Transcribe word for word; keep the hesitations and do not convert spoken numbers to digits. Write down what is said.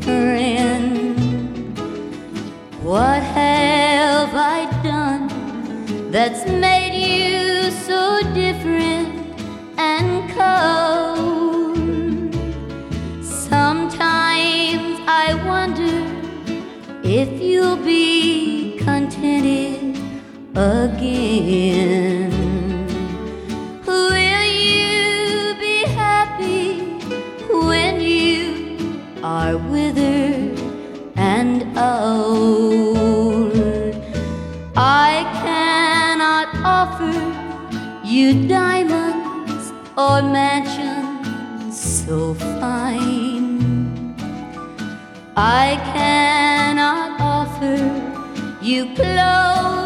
friend. What have I done that's made you so different and cold? Sometimes I wonder if you'll be contented again. Will you be happy when you are withered and old? I cannot offer you diamonds or mansions so fine. I cannot offer you clothes